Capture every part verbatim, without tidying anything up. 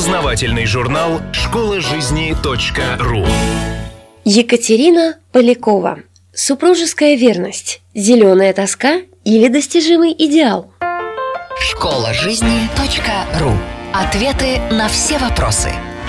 Познавательный журнал школа жизни точка ру. Екатерина Полякова. Супружеская верность. Зеленая тоска или достижимый идеал? школа жизни точка ру. Ответы на все вопросы.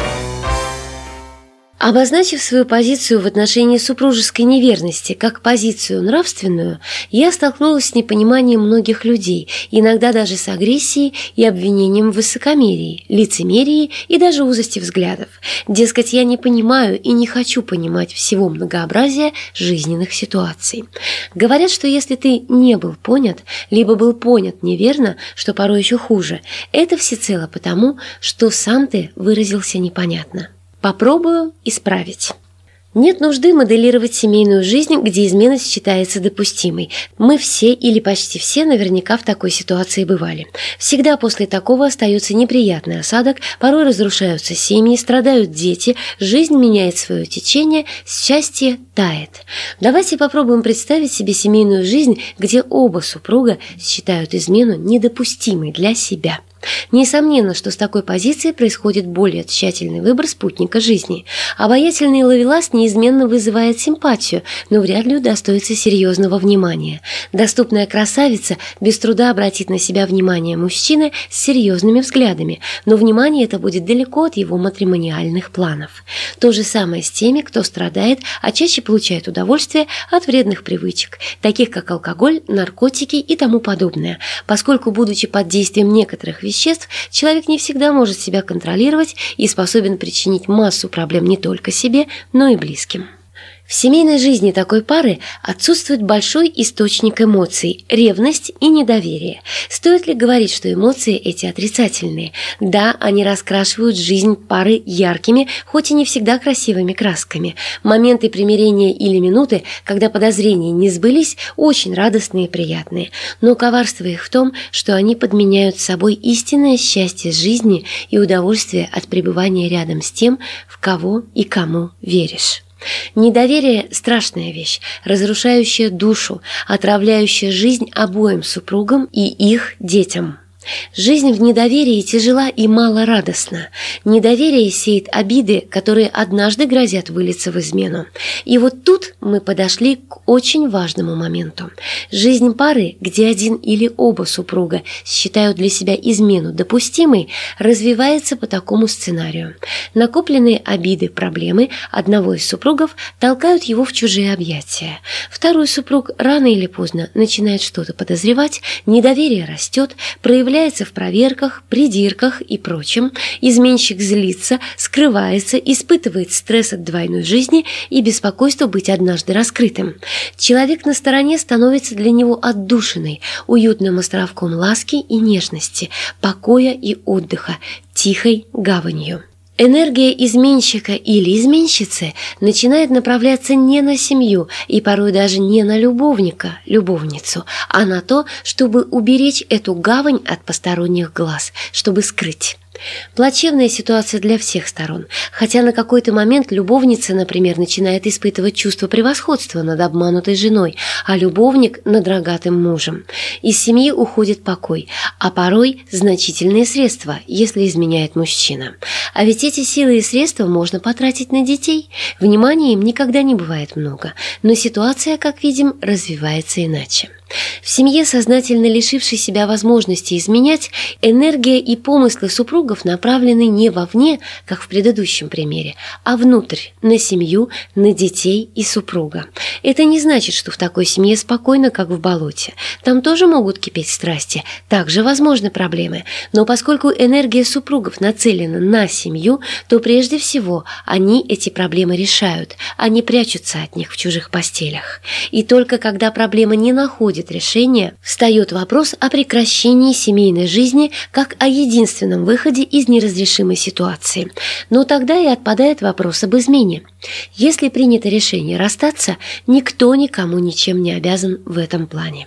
Обозначив свою позицию в отношении супружеской неверности как позицию нравственную, я столкнулась с непониманием многих людей, иногда даже с агрессией и обвинением в высокомерии, лицемерии и даже узости взглядов. Дескать, я не понимаю и не хочу понимать всего многообразия жизненных ситуаций. Говорят, что если ты не был понят, либо был понят неверно, что порой еще хуже, это всецело потому, что сам ты выразился непонятно. Попробую исправить. Нет нужды моделировать семейную жизнь, где измена считается допустимой. Мы все или почти все наверняка в такой ситуации бывали. Всегда после такого остается неприятный осадок, порой разрушаются семьи, страдают дети, жизнь меняет свое течение, счастье тает. Давайте попробуем представить себе семейную жизнь, где оба супруга считают измену недопустимой для себя. Несомненно, что с такой позиции происходит более тщательный выбор спутника жизни. Обаятельный ловелас неизменно вызывает симпатию, но вряд ли удостоится серьезного внимания. Доступная красавица без труда обратит на себя внимание мужчины с серьезными взглядами, но внимание это будет далеко от его матримониальных планов. То же самое с теми, кто страдает, а чаще получает удовольствие от вредных привычек, таких как алкоголь, наркотики и тому подобное, поскольку, будучи под действием некоторых веществ, веществ, человек не всегда может себя контролировать и способен причинить массу проблем не только себе, но и близким. В семейной жизни такой пары отсутствует большой источник эмоций – ревность и недоверие. Стоит ли говорить, что эмоции эти отрицательные? Да, они раскрашивают жизнь пары яркими, хоть и не всегда красивыми красками. Моменты примирения или минуты, когда подозрения не сбылись, очень радостные и приятные. Но коварство их в том, что они подменяют собой истинное счастье жизни и удовольствие от пребывания рядом с тем, в кого и кому веришь. Недоверие – страшная вещь, разрушающая душу, отравляющая жизнь обоим супругам и их детям. Жизнь в недоверии тяжела и малорадостна. Недоверие сеет обиды, которые однажды грозят вылиться в измену. И вот тут мы подошли к очень важному моменту. Жизнь пары, где один или оба супруга считают для себя измену допустимой, развивается по такому сценарию. Накопленные обиды, проблемы одного из супругов толкают его в чужие объятия. Второй супруг рано или поздно начинает что-то подозревать, недоверие растет, проявляется в проверках, придирках и прочем, изменщик злится, скрывается, испытывает стресс от двойной жизни и беспокойство быть однажды раскрытым. Человек на стороне становится для него отдушиной, уютным островком ласки и нежности, покоя и отдыха, тихой гаванью. Энергия изменщика или изменщицы начинает направляться не на семью и порой даже не на любовника, любовницу, а на то, чтобы уберечь эту гавань от посторонних глаз, чтобы скрыть. Плачевная ситуация для всех сторон, хотя на какой-то момент любовница, например, начинает испытывать чувство превосходства над обманутой женой, а любовник – над рогатым мужем. Из семьи уходит покой, а порой значительные средства, если изменяет мужчина. А ведь эти силы и средства можно потратить на детей. Внимания им никогда не бывает много, но ситуация, как видим, развивается иначе. В семье, сознательно лишившей себя возможности изменять, энергия и помыслы супругов направлены не вовне, как в предыдущем примере, а внутрь, на семью, на детей и супруга. Это не значит, что в такой семье спокойно, как в болоте. Там тоже могут кипеть страсти, также возможны проблемы. Но поскольку энергия супругов нацелена на семью, то прежде всего они эти проблемы решают, а не прячутся от них в чужих постелях. И только когда проблема не находит решения, встает вопрос о прекращении семейной жизни как о единственном выходе из неразрешимой ситуации. Но тогда и отпадает вопрос об измене. Если принято решение расстаться, никто никому ничем не обязан в этом плане.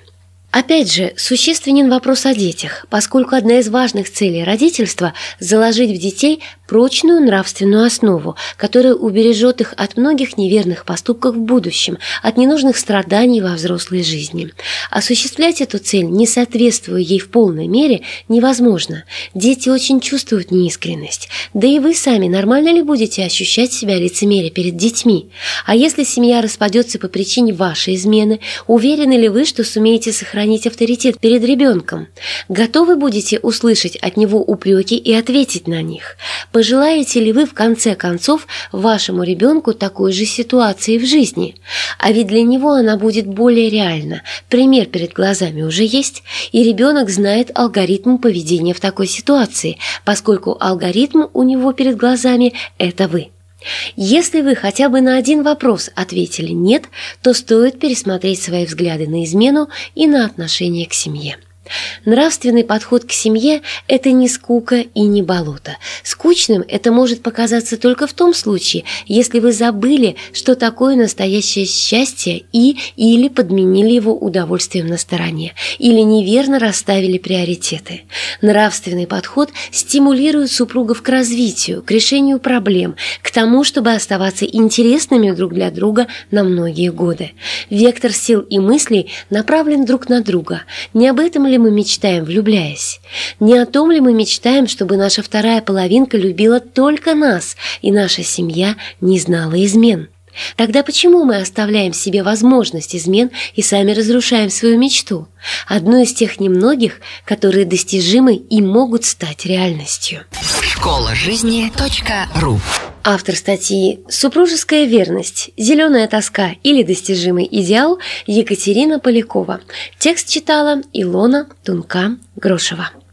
Опять же, существенен вопрос о детях, поскольку одна из важных целей родительства – заложить в детей прочную нравственную основу, которая убережет их от многих неверных поступков в будущем, от ненужных страданий во взрослой жизни. Осуществлять эту цель, не соответствуя ей в полной мере, невозможно. Дети очень чувствуют неискренность. Да и вы сами нормально ли будете ощущать себя лицемерие перед детьми? А если семья распадется по причине вашей измены, уверены ли вы, что сумеете сохранить авторитет перед ребенком? Готовы будете услышать от него упреки и ответить на них? Пожелаете ли вы в конце концов вашему ребенку такой же ситуации в жизни? А ведь для него она будет более реальна. Пример перед глазами уже есть, и ребенок знает алгоритм поведения в такой ситуации, поскольку алгоритм у него перед глазами – это вы. Если вы хотя бы на один вопрос ответили «нет», то стоит пересмотреть свои взгляды на измену и на отношение к семье. Нравственный подход к семье – это не скука и не болото. Скучным это может показаться только в том случае, если вы забыли, что такое настоящее счастье и или подменили его удовольствием на стороне, или неверно расставили приоритеты. Нравственный подход стимулирует супругов к развитию, к решению проблем, к тому, чтобы оставаться интересными друг для друга на многие годы. Вектор сил и мыслей направлен друг на друга. Не об этом ли мы мечтаем, влюбляясь? Не о том ли мы мечтаем, чтобы наша вторая половинка любила только нас, и наша семья не знала измен? Тогда почему мы оставляем себе возможность измен и сами разрушаем свою мечту? Одну из тех немногих, которые достижимы и могут стать реальностью. школа жизни точка ру. Автор статьи «Супружеская верность. Зеленая тоска или достижимый идеал» Екатерина Полякова. Текст читала Илона Тунка-Грошева.